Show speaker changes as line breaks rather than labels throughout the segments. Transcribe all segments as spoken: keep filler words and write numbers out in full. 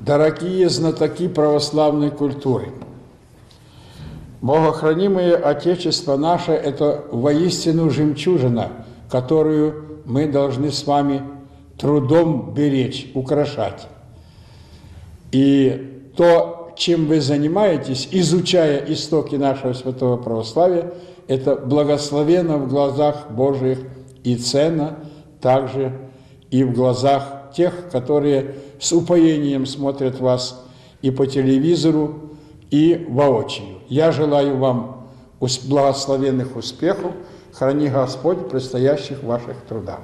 Дорогие знатоки православной культуры, богохранимое Отечество наше – это воистину жемчужина, которую мы должны с вами трудом беречь, украшать. И то, чем вы занимаетесь, изучая истоки нашего святого православия, это благословенно в глазах Божьих и ценно также и в глазах тех, которые с упоением смотрят вас и по телевизору, и воочию. Я желаю вам благословенных успехов, храни Господь в предстоящих ваших трудах.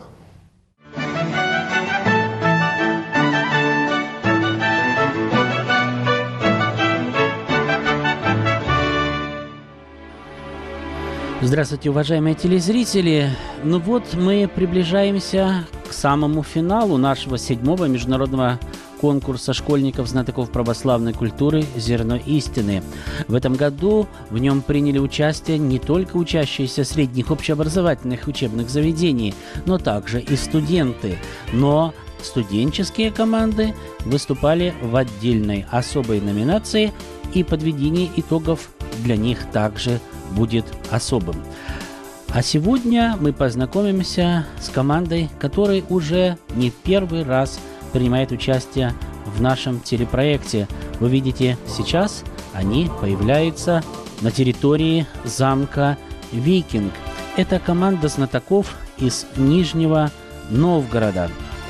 Здравствуйте, уважаемые телезрители! Ну вот мы приближаемся к самому финалу нашего седьмого международного конкурса школьников-знатоков православной культуры «Зерно истины». В этом году в нем приняли участие не только учащиеся средних общеобразовательных учебных заведений, но также и студенты. Но студенческие команды выступали в отдельной особой номинации, и подведение итогов для них также будет особым. А сегодня мы познакомимся с командой, которая уже не первый раз принимает участие в нашем телепроекте. Вы видите, сейчас они появляются на территории замка «Викинг». Это команда знатоков из Нижнего Новгорода.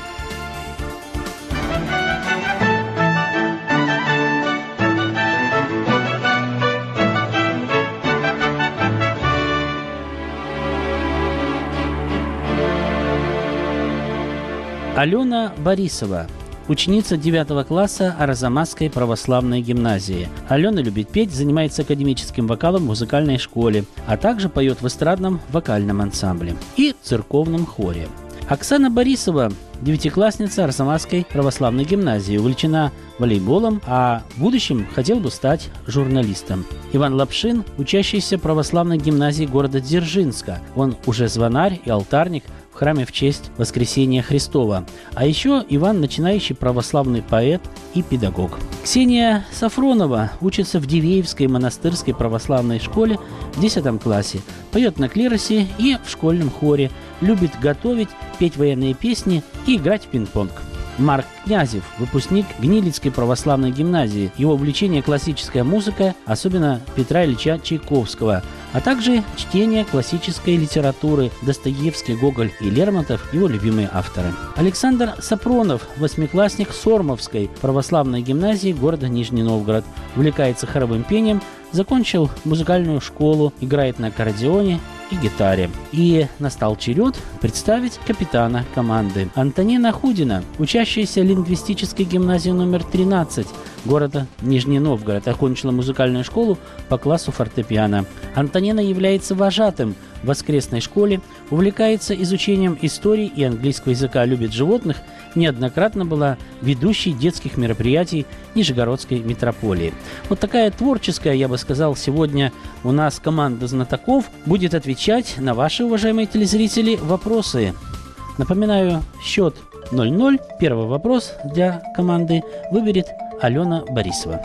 Алена Борисова, ученица девятого класса Арзамасской православной гимназии. Алена любит петь, занимается академическим вокалом в музыкальной школе, а также поет в эстрадном вокальном ансамбле и церковном хоре. Оксана Борисова, девятиклассница Арзамасской православной гимназии, увлечена волейболом, а в будущем хотел бы стать журналистом. Иван Лапшин, учащийся православной гимназии города Дзержинска. Он уже звонарь и алтарник в храме в честь Воскресения Христова. А еще Иван – начинающий православный поэт и педагог. Ксения Сафронова учится в Дивеевской монастырской православной школе в десятом классе. Поет на клиросе и в школьном хоре. Любит готовить, петь военные песни и играть в пинг-понг. Марк Князев, выпускник Гнилицкой православной гимназии. Его увлечение классическая музыка, особенно Петра Ильича Чайковского, а также чтение классической литературы. Достоевский, Гоголь и Лермонтов – его любимые авторы. Александр Сапронов, восьмиклассник Сормовской православной гимназии города Нижний Новгород. Увлекается хоровым пением, закончил музыкальную школу, играет на аккордеоне и гитаре. И настал черед представить капитана команды. Антонина Худина, учащаяся лингвистической гимназии номер тринадцать города Нижний Новгород, окончила музыкальную школу по классу фортепиано. Антонина является вожатым в воскресной школе, увлекается изучением истории и английского языка, любит животных, неоднократно была ведущей детских мероприятий Нижегородской митрополии. Вот такая творческая, я бы сказал, сегодня у нас команда знатоков будет отвечать на ваши, уважаемые телезрители, вопросы. Напоминаю, счет ноль ноль. Первый вопрос для команды выберет Алена Борисова.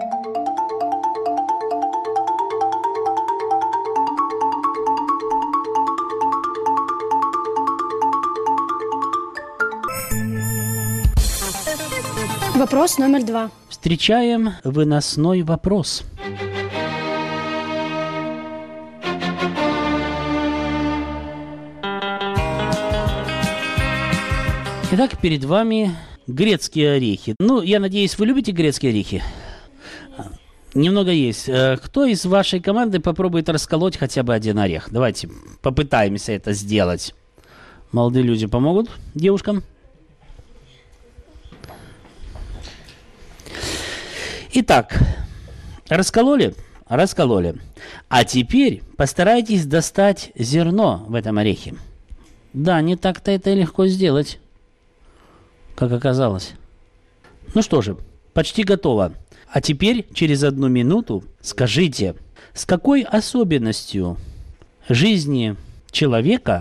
Вопрос номер два.
Встречаем выносной вопрос. Итак, перед вами грецкие орехи. Ну, я надеюсь, вы любите грецкие орехи? Немного есть. Кто из вашей команды попробует расколоть хотя бы один орех? Давайте попытаемся это сделать. Молодые люди помогут девушкам? Итак, раскололи? Раскололи. А теперь постарайтесь достать зерно в этом орехе. Да, не так-то это легко сделать, как оказалось. Ну что же, почти готово. А теперь через одну минуту скажите, с какой особенностью жизни человека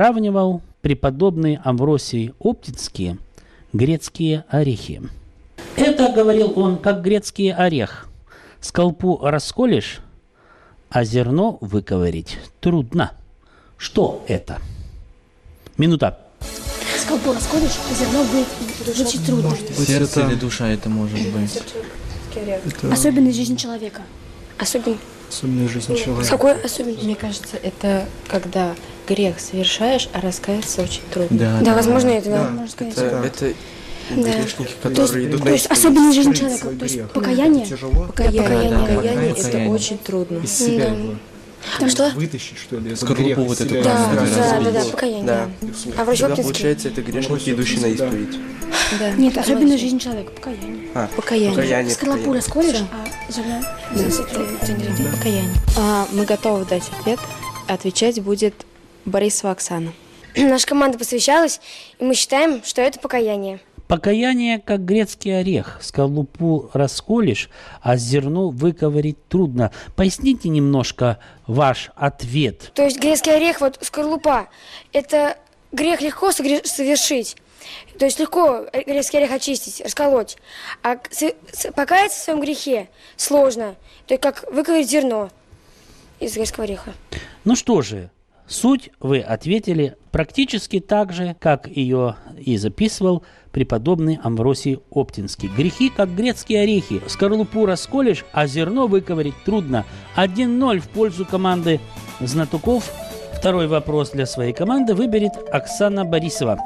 сравнивал преподобный Амвросий Оптицкий грецкие орехи? Это, говорил он, как грецкий орех. Скалпу расколешь, а зерно выковырить трудно. Что это? Минута.
Скалпу расколешь, а зерно будет очень трудно.
Сердце или душа это может быть?
Это
Особенность жизни человека.
Особенно.
особенная жизнь человека.
С какой особенностью?
Мне кажется, это когда грех совершаешь, а раскаяться очень трудно.
Да,
Да, возможно, это, да,
Да,
можно сказать.
это-
Это
Да.
грешники,
То есть,
которые идут
то есть
на
особенность жизни
скрыть
человека.
свой
То есть
грех.
покаяние.
Это тяжело.
Покаяние,
Покаяние,
да,
покаяние, это
покаяние.
очень трудно.
Из себя
Да.
его
Там что?
вытащить, что ли, этот
Скорлупу
грех из
вот эту
себя.
Да,
каждый
да,
раз
да, да,
видеть.
покаяние.
Да.
А врач
Тогда,
Оптинский?
получается, это грешники, идущие на исповедь.
Да.
Нет, особенность жизни человека. Покаяние.
А,
Покаяние.
покаяние.
Скорлупу
покаяние.
расколешь,
Да.
а зерно...
Да. Покаяние. А, мы готовы дать ответ. Отвечать будет Борисова Оксана.
Наша команда посвящалась, и мы считаем, что это покаяние.
Покаяние, как грецкий орех. Скорлупу расколешь, а зерно выковырить трудно. Поясните немножко ваш ответ.
То есть грецкий орех, вот скорлупа, это грех легко согре- совершить. То есть легко грецкий орех очистить, расколоть. А к- с- с- покаяться в своем грехе сложно. То есть как выковырить зерно из грецкого ореха.
Ну что же, суть вы ответили практически так же, как ее и записывал преподобный Амвросий Оптинский. Грехи, как грецкие орехи. Скорлупу расколешь, а зерно выковырить трудно. один ноль в пользу команды знатоков. Второй вопрос для своей команды выберет Оксана Борисова.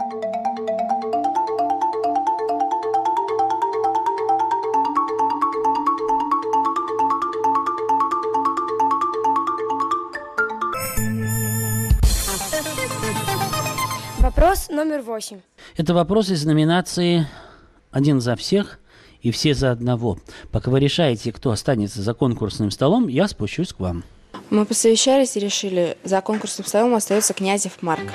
Вопрос номер восемь.
Это вопрос из номинации «Один за всех и все за одного». Пока вы решаете, кто останется за конкурсным столом, я спущусь к вам.
Мы посовещались и решили, за конкурсным столом остается Князев Марк.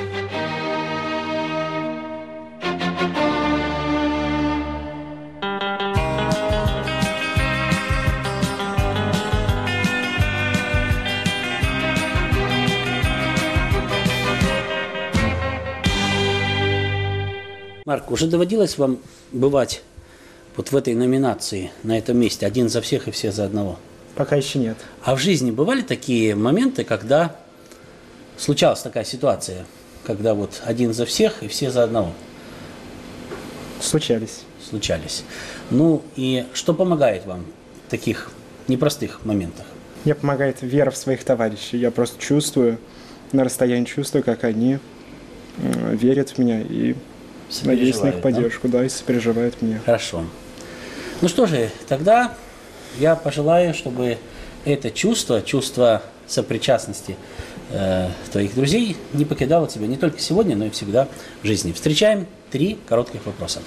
Марк, уже доводилось вам бывать вот в этой номинации, на этом месте, один за всех и все за одного?
Пока еще нет.
А в жизни бывали такие моменты, когда случалась такая ситуация, когда вот один за всех и все за одного
Случались.
случались? Ну и что помогает вам в таких непростых моментах?
Мне помогает вера в своих товарищей. Я просто чувствую, на расстоянии чувствую, как они э, верят в меня и надеюсь на их
Сопереживают, да?
поддержку, да, и сопереживают мне.
Хорошо. Ну что же, тогда я пожелаю, чтобы это чувство, чувство сопричастности э, твоих друзей не покидало тебя не только сегодня, но и всегда в жизни. Встречаем три коротких вопроса.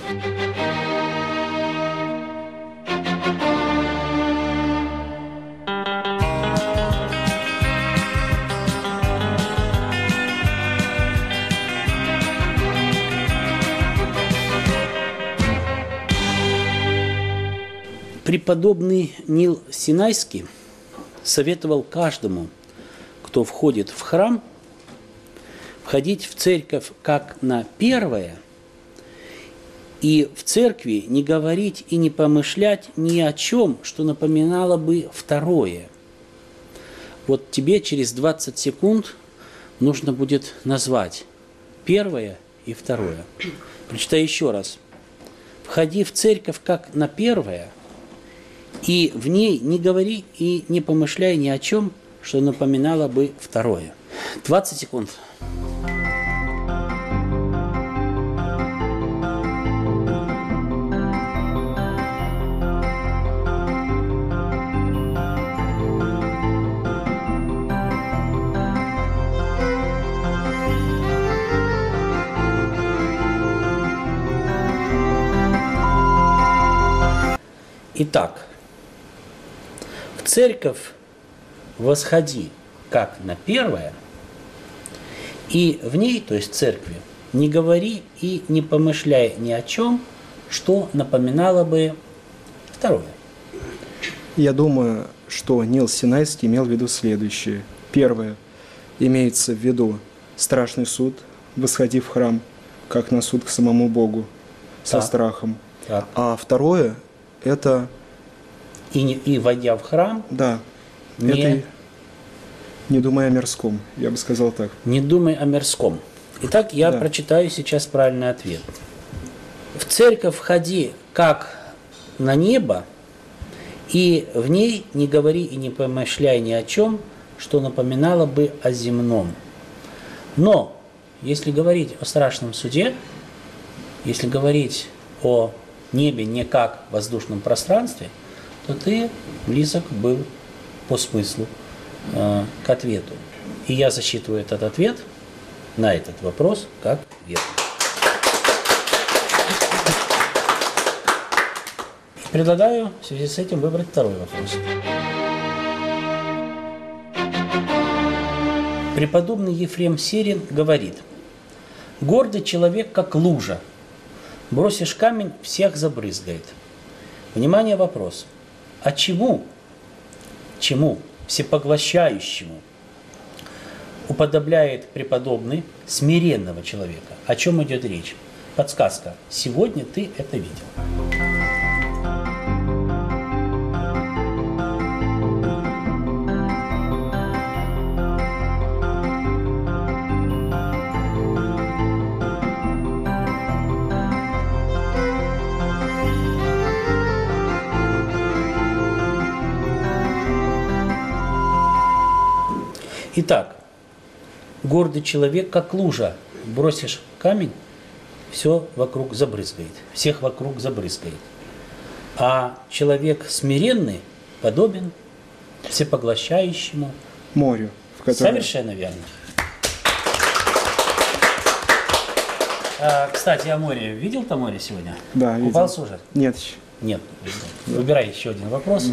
Преподобный Нил Синайский советовал каждому, кто входит в храм, входить в церковь как на первое, и в церкви не говорить и не помышлять ни о чем, что напоминало бы второе. Вот тебе через двадцать секунд нужно будет назвать первое и второе. Прочитай еще раз. Входи в церковь как на первое, и в ней не говори и не помышляй ни о чем, что напоминало бы второе. двадцать секунд. Итак, в церковь восходи как на первое, и в ней, то есть в церкви, не говори и не помышляй ни о чем, что напоминало бы второе.
Я думаю, что Нил Синайский имел в виду следующее. Первое. Имеется в виду страшный суд, восходи в храм, как на суд к самому Богу, со
Так.
страхом.
Так.
А второе – это,
И, не- и войдя в храм,
да,
Не-
это и не думая о мирском, я бы сказал так.
не думай о мирском. Итак, я
Да.
прочитаю сейчас правильный ответ. В церковь входи как на небо, и в ней не говори и не помышляй ни о чем, что напоминало бы о земном. Но, если говорить о страшном суде, если говорить о небе не как в воздушном пространстве, то ты близок был по смыслу э, к ответу. И я засчитываю этот ответ на этот вопрос как верный. Предлагаю в связи с этим выбрать второй вопрос. Преподобный Ефрем Сирин говорит: «Гордый человек, как лужа. Бросишь камень, всех забрызгает». Внимание, вопрос. А чему, чему всепоглощающему уподобляет преподобный смиренного человека? О чем идет речь? Подсказка. Сегодня ты это видел. Итак, гордый человек, как лужа. Бросишь камень, все вокруг забрызгает, всех вокруг забрызгает. А человек смиренный подобен всепоглощающему.
Морю, в котором...
Совершенно верно. А, кстати, о море. Видел ты море сегодня?
Да, видел.
Купался уже?
Нет еще.
Нет. Выбирай еще один вопрос.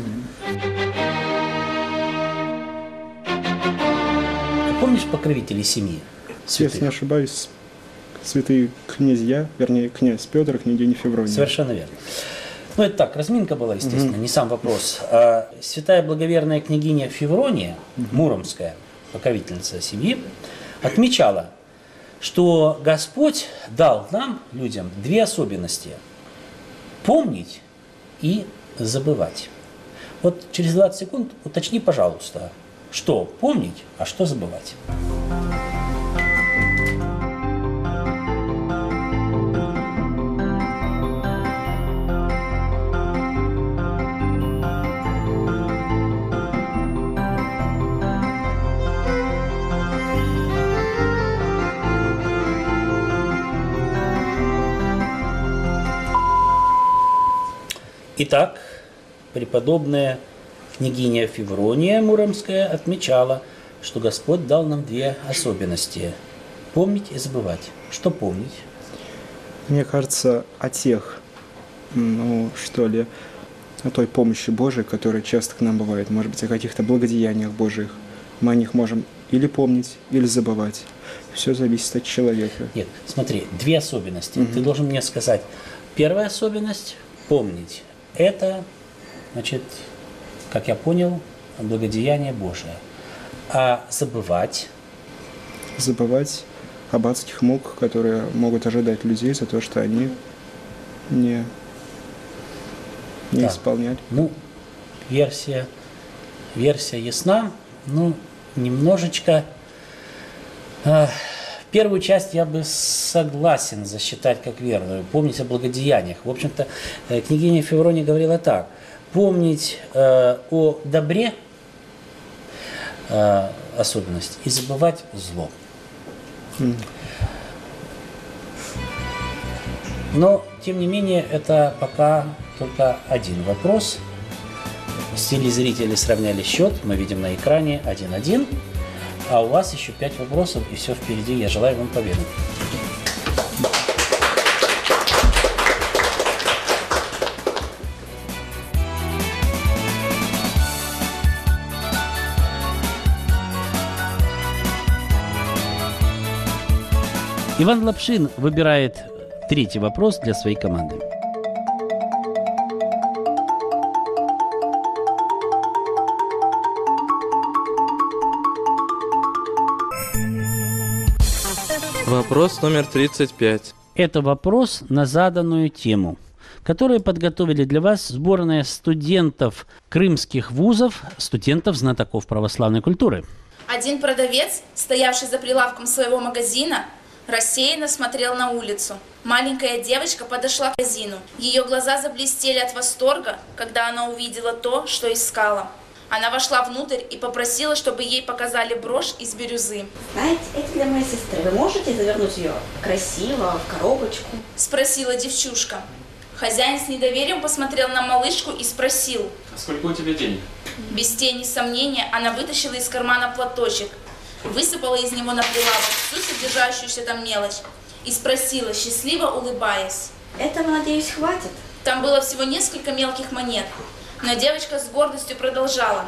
Помнишь покровителей семьи?
Если не
Святых?
ошибаюсь, святые князья, вернее, князь Петр, княгиня Феврония.
Совершенно верно. Ну, это так, разминка была, естественно, не сам вопрос. А, святая благоверная княгиня Феврония, муромская покровительница семьи, отмечала, что Господь дал нам, людям, две особенности – помнить и забывать. Вот через двадцать секунд уточни, пожалуйста, что помнить, а что забывать. Итак, преподобная княгиня Феврония Муромская отмечала, что Господь дал нам две особенности – помнить и забывать. Что помнить?
Мне кажется, о тех, ну, что ли, о той помощи Божией, которая часто к нам бывает, может быть, о каких-то благодеяниях Божьих. Мы о них можем или помнить, или забывать. Все зависит от человека.
Нет, смотри, две особенности.
Мгм.
Ты должен мне сказать. Первая особенность – помнить. Это, значит, как я понял, благодеяние Божие. А забывать?
Забывать об адских мук, которые могут ожидать людей за то, что они не, не
Да.
исполняли.
Ну, версия, версия ясна. Ну, немножечко... э, первую часть я бы согласен засчитать как верную. Помнить о благодеяниях. В общем-то, э, княгиня Феврония говорила так. Помнить э, о добре, э, особенность, и забывать зло.
М.
Но, тем не менее, это пока только один вопрос. Телезрители сравняли счет, мы видим на экране один-один. А у вас еще пять вопросов, и все впереди. Я желаю вам победы. Иван Лапшин выбирает третий вопрос для своей команды.
Вопрос номер тридцать пять.
Это вопрос на заданную тему. которые подготовили для вас сборная студентов крымских вузов, студентов-знатоков православной культуры.
Один продавец, стоявший за прилавком своего магазина, рассеянно смотрел на улицу. Маленькая девочка подошла к магазину. Ее глаза заблестели от восторга, когда она увидела то, что искала. Она вошла внутрь и попросила, чтобы ей показали брошь из бирюзы.
Знаете, это для моей сестры. Вы можете завернуть ее красиво, в коробочку?
Спросила девчушка. Хозяин с недоверием посмотрел на малышку и спросил.
А сколько у тебя денег?
Без тени сомнения она вытащила из кармана платочек, высыпала из него на прилавок всю содержащуюся там мелочь и спросила, счастливо улыбаясь.
Этого, надеюсь, хватит?
Там было всего несколько мелких монет, но девочка с гордостью продолжала.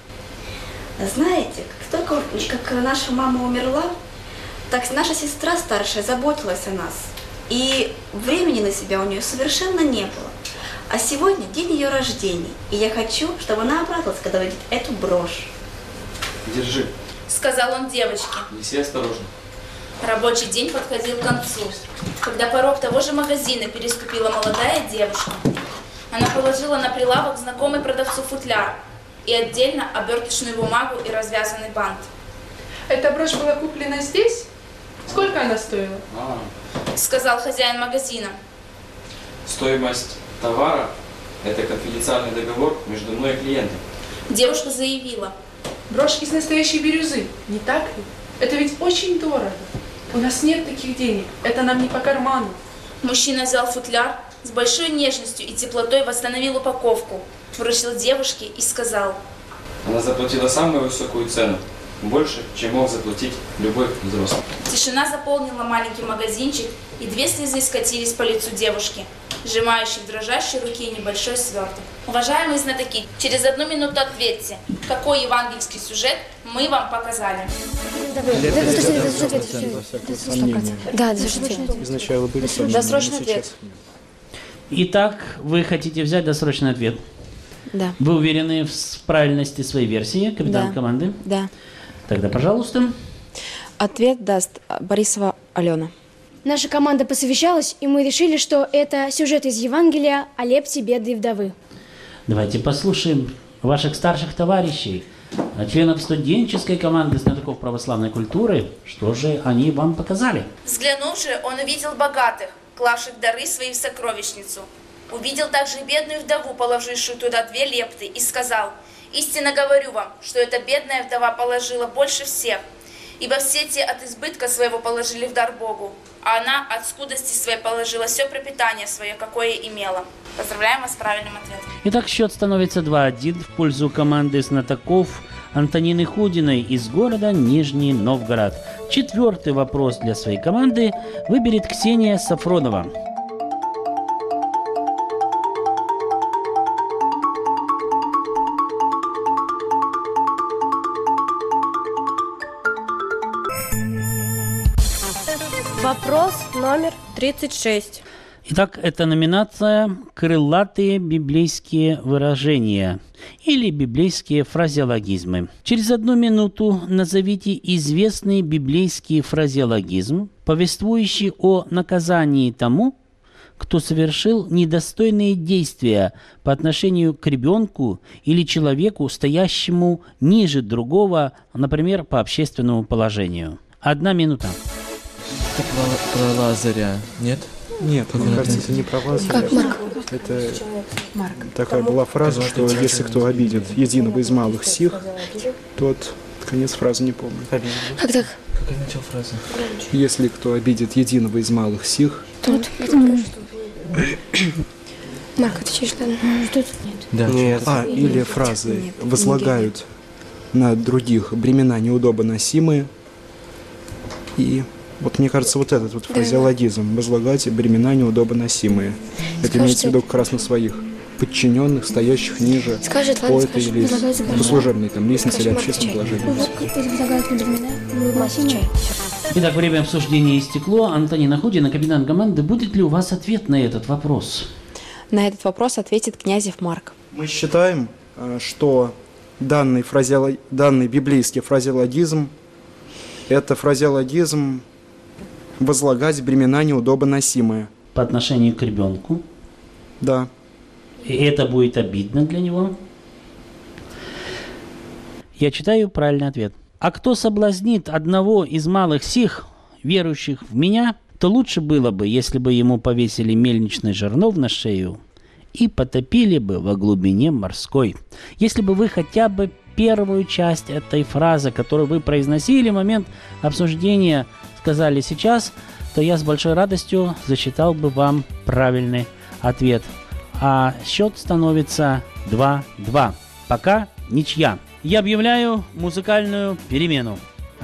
Знаете, как только как наша мама умерла, так наша сестра старшая заботилась о нас. И времени на себя у нее совершенно не было. А сегодня день ее рождения, и я хочу, чтобы она обрадовалась, когда увидит эту брошь.
Держи.
Сказал он девочке.
Неси осторожно.
Рабочий день подходил к концу, когда порог того же магазина переступила молодая девушка. Она положила на прилавок знакомый продавцу футляр и отдельно оберточную бумагу и развязанный бант.
Эта брошь была куплена здесь? Сколько она стоила?
А.
Сказал хозяин магазина.
Стоимость товара – это конфиденциальный договор между мной и клиентом.
Девушка заявила.
Брошь из настоящей бирюзы, не так ли? Это ведь очень дорого. У нас нет таких денег, это нам не по карману.
Мужчина взял футляр, с большой нежностью и теплотой восстановил упаковку, вручил девушке и сказал.
Она заплатила самую высокую цену, больше, чем мог заплатить любой взрослый.
Тишина заполнила маленький магазинчик, и две слезы скатились по лицу девушки, сжимающей в дрожащей руке небольшой сверток. Уважаемые знатоки, через одну минуту ответьте, какой евангельский сюжет мы вам показали.
Да, досрочный ответ.
Изначально были сомнения.
Досрочный ответ.
Итак, вы хотите взять досрочный ответ?
Да.
Вы уверены в правильности своей версии, капитан
Да.
команды?
Да.
Тогда, пожалуйста.
Ответ даст Борисова Алена.
Наша команда посовещалась, и мы решили, что это сюжет из Евангелия о лепте бедной вдовы.
Давайте послушаем ваших старших товарищей, членов студенческой команды знатоков православной культуры. Что же они вам показали?
Взглянув же, он увидел богатых, клавших дары свои в сокровищницу. Увидел также бедную вдову, положившую туда две лепты, и сказал: «Истинно говорю вам, что эта бедная вдова положила больше всех, ибо все те от избытка своего положили в дар Богу, а она от скудости своей положила все пропитание свое, какое имела». Поздравляем вас с правильным ответом.
Итак, счет становится два-один в пользу команды знатоков Антонины Худиной из города Нижний Новгород. Четвертый вопрос для своей команды выберет Ксения Сафронова.
Вопрос номер тридцать шесть.
Итак, это номинация «Крылатые библейские выражения» или библейские фразеологизмы. Через одну минуту назовите известный библейский фразеологизм, повествующий о наказании тому, кто совершил недостойные действия по отношению к ребенку или человеку, стоящему ниже другого, например, по общественному положению. Одна минута.
Это про, про Лазаря, нет?
Нет,
Как
мне
он
кажется,
описывает?
это не про вас.
Как Марк?
Это
Марк.
такая была фраза, что если кто обидит единого из малых сих, тот конец фразы не помню.
Как так?
Как я начал фразу?
Если кто обидит единого из малых сих,
Тут. Марк, отвечаешь, ладно? Тут.
Да.
нет. А, или фразы
Нет,
возлагают на других бремена неудобоносимые. И вот мне кажется, вот этот вот фразеологизм «возлагать бремена неудобоносимые». Это имеется в виду как раз на своих подчиненных, стоящих ниже
Скажет,
по
ладно,
этой
скажи.
или
Возлагать бремена.
по служебной там лестнице или
Скажи,
общественном
Марк,
положении.
Возлагают на бремена неудобоносимые.
Итак, время обсуждения истекло. Антонина Худина, капитан команды, будет ли у вас ответ на этот вопрос?
На этот вопрос ответит Князев Марк.
Мы считаем, э, что данный, фразеоло... данный библейский фразеологизм – это фразеологизм «возлагать бремена неудобоносимые».
По отношению к ребенку?
Да.
И это будет обидно для него? Я читаю правильный ответ. «А кто соблазнит одного из малых сих, верующих в меня, то лучше было бы, если бы ему повесили мельничный жернов на шею и потопили бы во глубине морской». Если бы вы хотя бы первую часть этой фразы, которую вы произносили в момент обсуждения, сказали сейчас, то я с большой радостью засчитал бы вам правильный ответ. А счет становится два-два. Пока ничья. Я объявляю музыкальную перемену.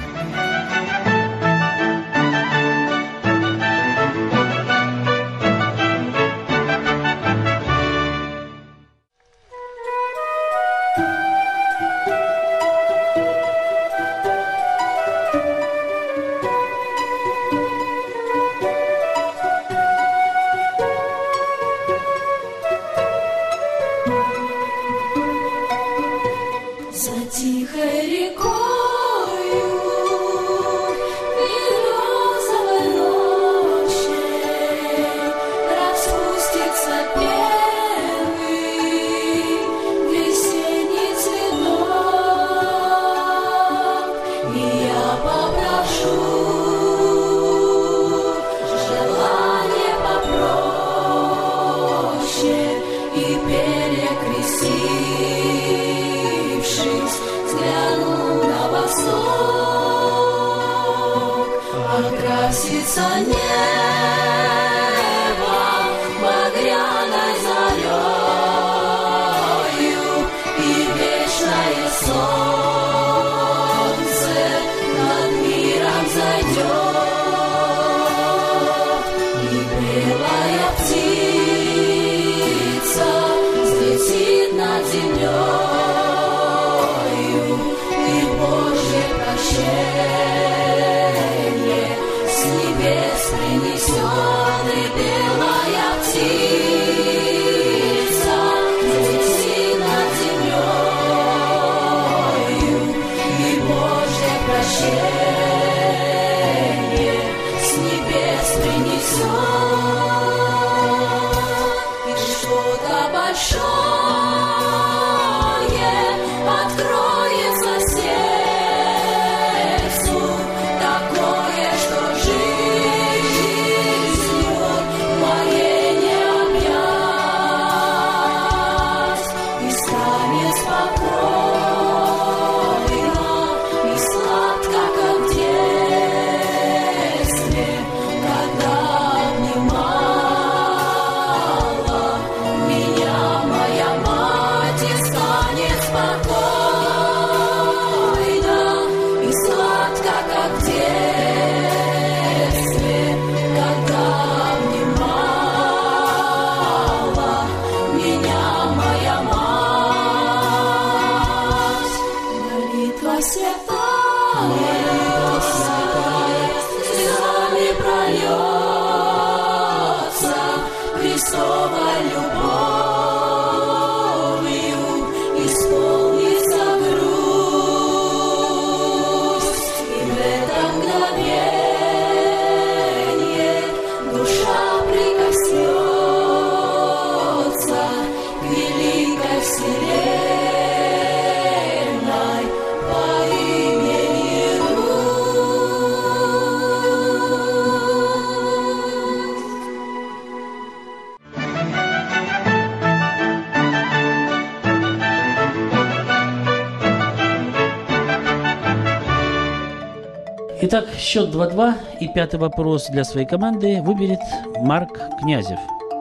Итак, счет два-два, и пятый вопрос для своей команды выберет Марк Князев.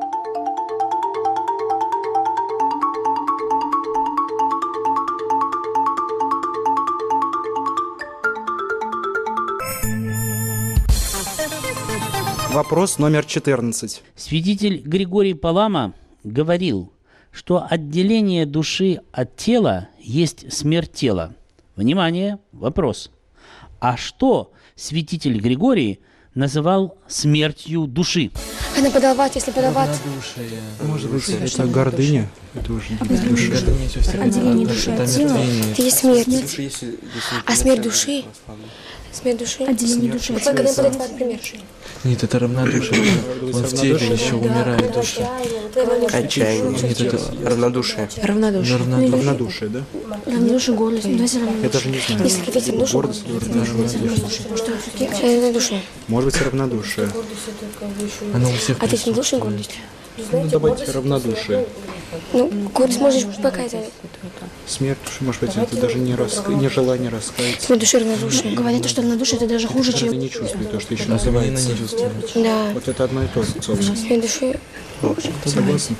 Вопрос номер четырнадцать.
Святитель Григорий Палама говорил, что отделение души от тела есть смерть тела. Внимание, вопрос. А что святитель Григорий называл смертью души?
Она подавать, если подавать.
Может быть, это гордыня? Это уже
отделение души от тела – это есть смерть. А смерть души Смерть души.
Отделение души.
Вот как это например.
Нет, это равнодушие. Он в теле еще умирает душа.
Отчаяние.
Нет, это
равнодушие.
Равнодушие.
Равнодушие, да?
Равнодушие, гордость.
Я даже не знаю.
Если хотите душу,
Гордость или равнодушие?
это душа.
Может быть, равнодушие.
Оно у всех
А ты с душой гордость?
Ну, давайте равнодушие.
Ну, гордость можешь показать.
Смерть души, может быть, это даже не, раска... не желание раскаяться.
Смерть души равнодушие.
Говорят, что равнодушие это даже хуже,
Это
чем...
не чувствует, то, что еще
Именно
называется.
не чувствует.
Да.
Вот это одно и то же, собственно.
Смерть души.
Согласен?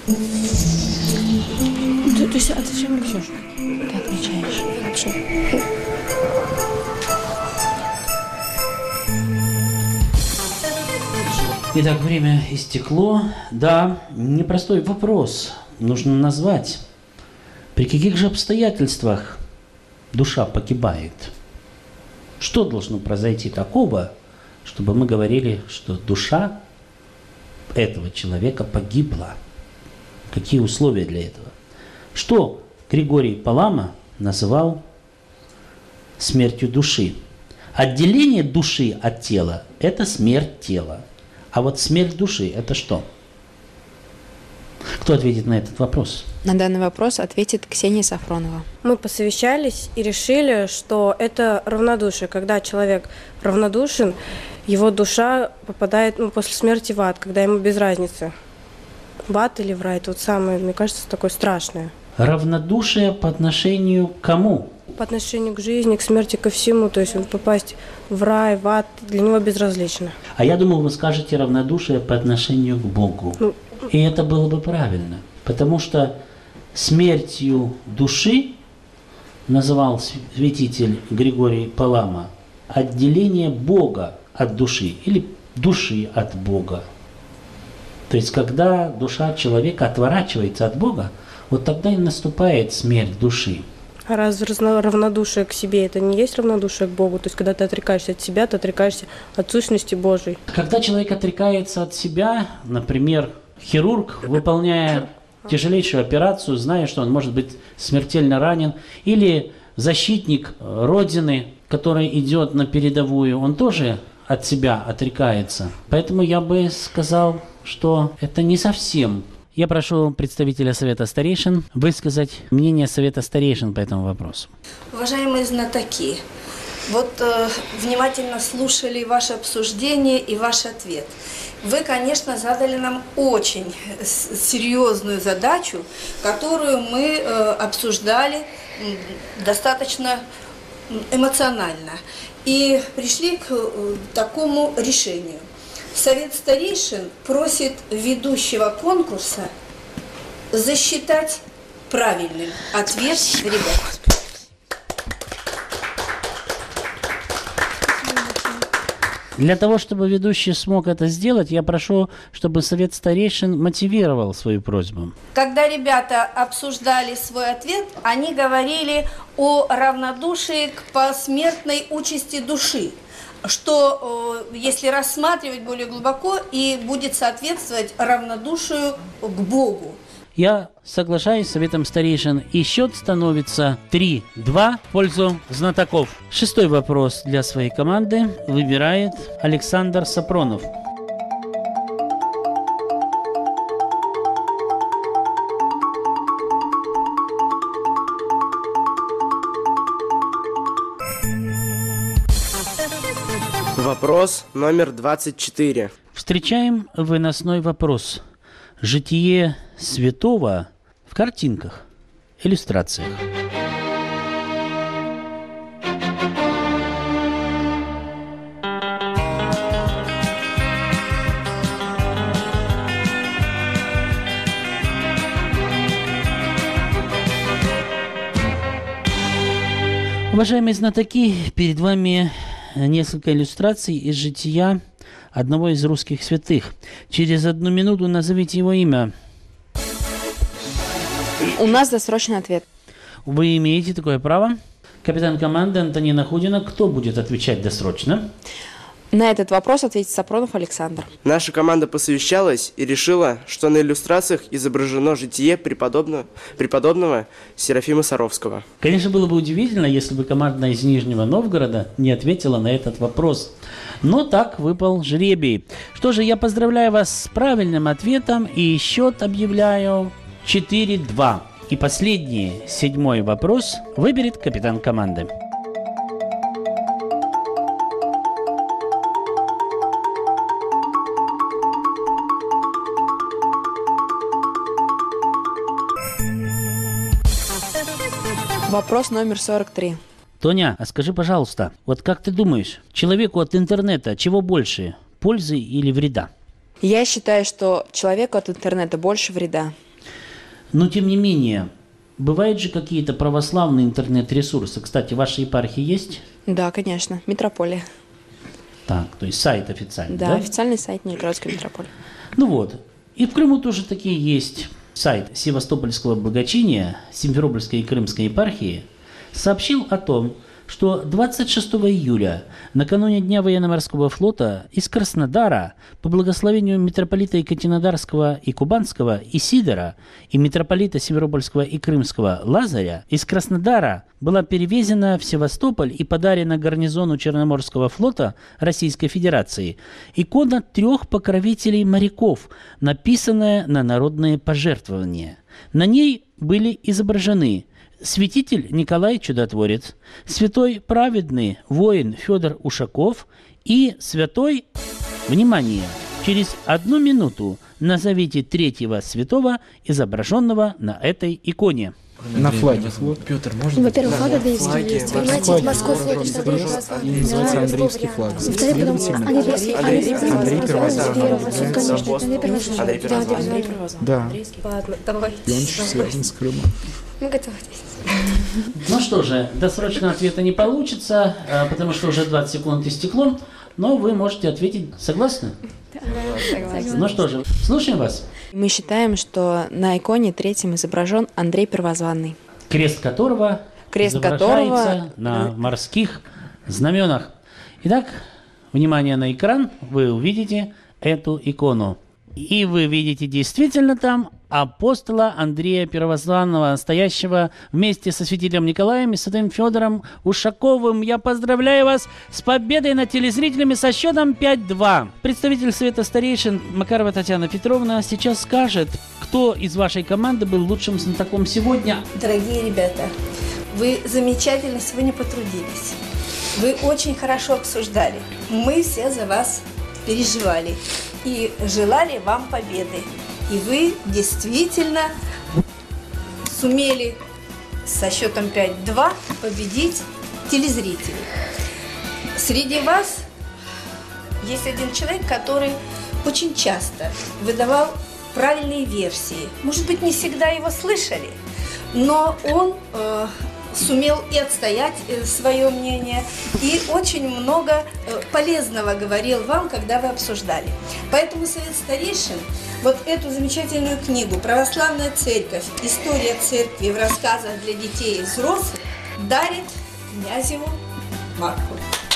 То, то есть, а зачем, Ксюша?
Ты отвечаешь.
Вообще.
Итак, время истекло. Да, непростой вопрос. Нужно назвать, при каких же обстоятельствах душа погибает. Что должно произойти такого, чтобы мы говорили, что душа этого человека погибла? Какие условия для этого? Что Григорий Палама называл смертью души? Отделение души от тела – это смерть тела. А вот смерть души – это что? Кто ответит на этот вопрос?
На данный вопрос ответит Ксения Сафронова.
Мы посовещались и решили, что это равнодушие. Когда человек равнодушен, его душа попадает ну, после смерти в ад, когда ему без разницы. В ад или в рай. Это вот самое, мне кажется, такое страшное.
Равнодушие по отношению к кому?
По отношению к жизни, к смерти, ко всему. То есть он попасть в рай, в ад, для него безразлично.
А я думал, вы скажете равнодушие по отношению к Богу.
Ну,
И это было бы правильно. Потому что смертью души, называл святитель Григорий Палама, отделение Бога от души или души от Бога. То есть, когда душа человека отворачивается от Бога, вот тогда и наступает смерть души.
а разве равнодушие к себе это не есть равнодушие к Богу? То есть, когда ты отрекаешься от себя, ты отрекаешься от сущности Божией.
Когда человек отрекается от себя, например, хирург, выполняя тяжелейшую операцию, зная, что он может быть смертельно ранен, или защитник Родины, который идет на передовую, он тоже от себя отрекается. Поэтому я бы сказал, что это не совсем. Я прошу представителя Совета Старейшин высказать мнение Совета Старейшин по этому вопросу.
Уважаемые знатоки, вот э, внимательно слушали ваше обсуждение и ваш ответ. Вы, конечно, задали нам очень серьезную задачу, которую мы э, обсуждали достаточно эмоционально и пришли к э, такому решению. Совет Старейшин просит ведущего конкурса засчитать правильным ответ ребят.
Для того, чтобы ведущий смог это сделать, я прошу, чтобы Совет Старейшин мотивировал свою просьбу.
Когда ребята обсуждали свой ответ, они говорили о равнодушии к посмертной участи души, что, если рассматривать более глубоко, и будет соответствовать равнодушию к Богу.
Я соглашаюсь с Советом Старейшин, и счет становится три-два в пользу знатоков. Шестой вопрос для своей команды выбирает Александр Сапронов.
Вопрос номер двадцать четыре.
Встречаем выносной вопрос. Житие святого в картинках, иллюстрациях. Уважаемые знатоки, перед вами несколько иллюстраций из жития одного из русских святых. Через одну минуту назовите его имя.
У нас досрочный ответ.
Вы имеете такое право. Капитан команды Антонина Худина. Кто будет отвечать досрочно?
На этот вопрос ответит Сапронов Александр.
Наша команда посовещалась и решила, что на иллюстрациях изображено житие преподобного, преподобного Серафима Саровского.
Конечно, было бы удивительно, если бы команда из Нижнего Новгорода не ответила на этот вопрос. Но так выпал жребий. Что же, я поздравляю вас с правильным ответом и счет объявляю четыре-два. И последний, седьмой вопрос выберет капитан команды.
Вопрос номер сорок три.
Тоня, а скажи, пожалуйста, вот как ты думаешь, человеку от интернета чего больше, пользы или вреда?
Я считаю, что человеку от интернета больше вреда.
Но тем не менее, бывают же какие-то православные интернет-ресурсы. Кстати, в вашей епархии есть?
Да, конечно, митрополия.
Так, то есть сайт официальный,
да?
Да,
официальный сайт Нижегородской митрополии.
Ну вот, и в Крыму тоже такие есть. Сайт Севастопольского благочиния Симферопольской и Крымской епархии сообщил о том, что двадцать шестого июля, накануне Дня военно-морского флота, из Краснодара по благословению митрополита Екатеринодарского и Кубанского Исидора и митрополита Симферопольского и Крымского Лазаря из Краснодара была перевезена в Севастополь и подарена гарнизону Черноморского флота Российской Федерации икона трех покровителей моряков, написанная на народные пожертвования. На ней были изображены святитель Николай Чудотворец, святой праведный воин Федор Ушаков и святой, внимание, через одну минуту назовите третьего святого, изображенного на этой иконе.
На флаге.
Петр, можно?
Во-первых, флаг это есть.
Понимаете, морской флот называется Андреевский флаг.
Андрей
Первозванный.
Да.
Ладно, давай.
И он еще связан с Крымом.
Мы готовы.
Ну что же, досрочного ответа не получится, потому что уже двадцать секунд истекло, но вы можете ответить. Согласны?
Да, согласна.
Ну что же, слушаем вас.
Мы считаем, что на иконе третьим изображен Андрей Первозванный.
Крест которого
Крест
изображается
которого...
на морских знаменах. Итак, внимание на экран, вы увидите эту икону. И вы видите действительно там апостола Андрея Первозванного, стоящего вместе со святителем Николаем и святым Федором Ушаковым. Я поздравляю вас с победой над телезрителями со счетом пять-два. Представитель Совета старейшин Макарова Татьяна Петровна сейчас скажет, кто из вашей команды был лучшим знатоком сегодня.
Дорогие ребята, вы замечательно сегодня потрудились. Вы очень хорошо обсуждали. Мы все за вас переживали и желали вам победы. И вы действительно сумели со счетом пять-два победить телезрителей. Среди вас есть один человек, который очень часто выдавал правильные версии. Может быть, не всегда его слышали, но он э, сумел и отстоять свое мнение, и очень много полезного говорил вам, когда вы обсуждали. Поэтому Совет старейшин вот эту замечательную книгу «Православная церковь. История церкви в рассказах для детей и взрослых» дарит Князеву Марку.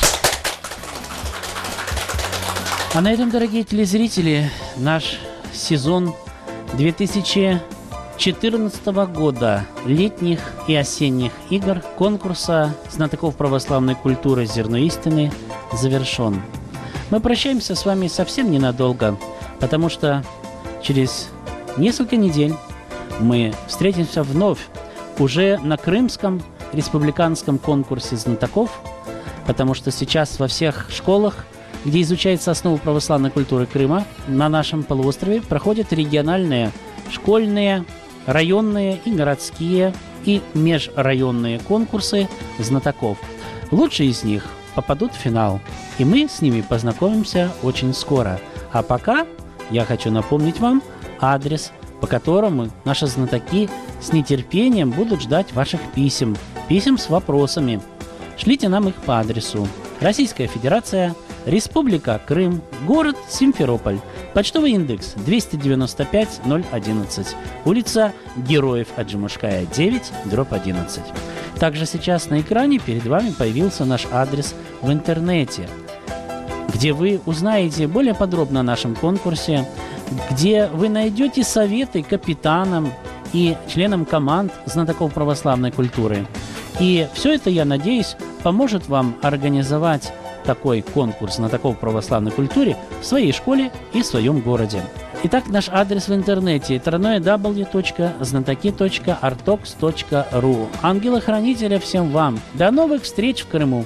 А на этом, дорогие телезрители, наш сезон две тысячи четырнадцатого года летних и осенних игр конкурса знатоков православной культуры «Зерно истины» завершен. Мы прощаемся с вами совсем ненадолго, потому что через несколько недель мы встретимся вновь уже на Крымском республиканском конкурсе знатоков, потому что сейчас во всех школах, где изучается основа православной культуры Крыма, на нашем полуострове проходят региональные, школьные, районные и городские и межрайонные конкурсы знатоков. Лучшие из них попадут в финал, и мы с ними познакомимся очень скоро. А пока я хочу напомнить вам адрес, по которому наши знатоки с нетерпением будут ждать ваших писем, писем с вопросами. Шлите нам их по адресу: Российская Федерация, Республика Крым, город Симферополь, почтовый индекс двести девяносто пять ноль одиннадцать, улица Героев Аджимушкая, девять, дробь одиннадцать. Также сейчас на экране перед вами появился наш адрес в интернете. где вы узнаете более подробно о нашем конкурсе, где вы найдете советы капитанам и членам команд знатоков православной культуры. И все это, я надеюсь, поможет вам организовать такой конкурс знатоков православной культуре в своей школе и в своем городе. Итак, наш адрес в интернете – дабл ю дабл ю дабл ю точка знатоки точка артокс точка ру. Ангела-хранителя всем вам! До новых встреч в Крыму!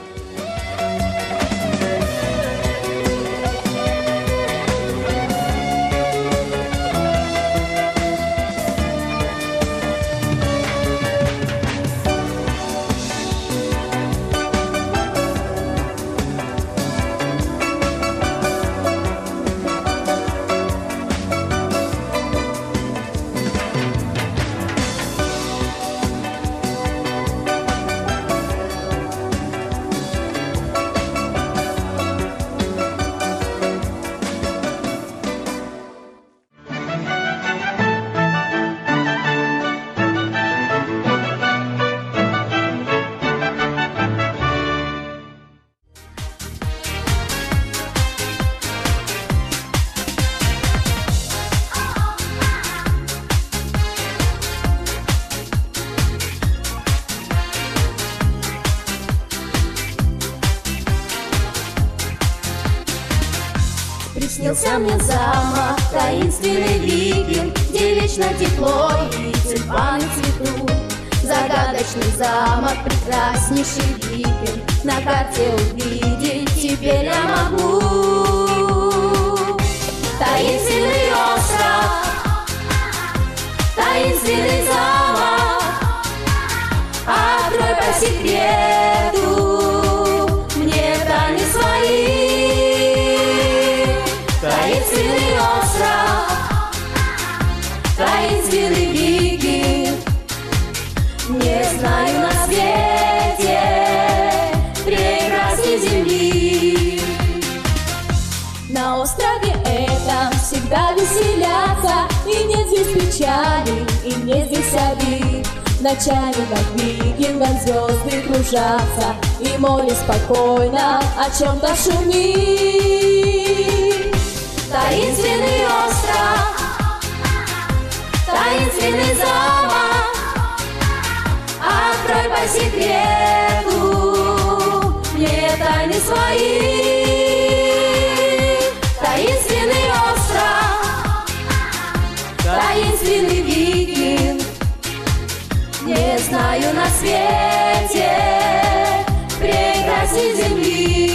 Приснился мне замок, таинственный викинг, где вечно тепло и тюльпаны цветут. Загадочный замок, прекраснейший викинг, на карте увидеть теперь я могу. Таинственный остров, таинственный замок, открой по секрету мне тайны свои. Таинственный остров, таинственный викинг, не знаю на свете прекрасней земли. На острове этом всегда веселятся, и нет здесь печали, и нет здесь обид. Ночами над викингом звезды кружатся, и море спокойно о чем-то шумит. Таинственный остров, таинственный замок, открой по секрету мне тайны свои. Таинственный остров, таинственный викинг, не знаю на свете прекрасней земли.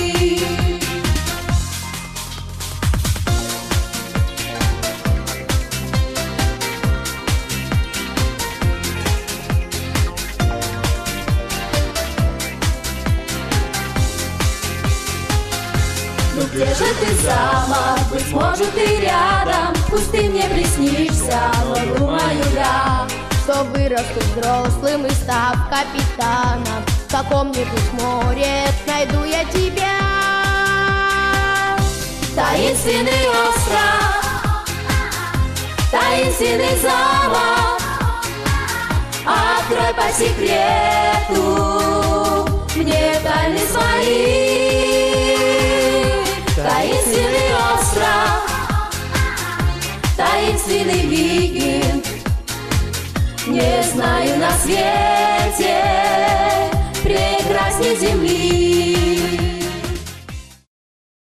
Где же ты, замок, быть может и рядом, пусть ты мне приснишься, но думаю я, что вырасту взрослым и став капитаном, в каком-нибудь море найду я тебя. Таинственный остров, таинственный замок, открой по секрету мне тайны свои. Таинственный остров, таинственный викинг, не знаю на свете прекрасней земли.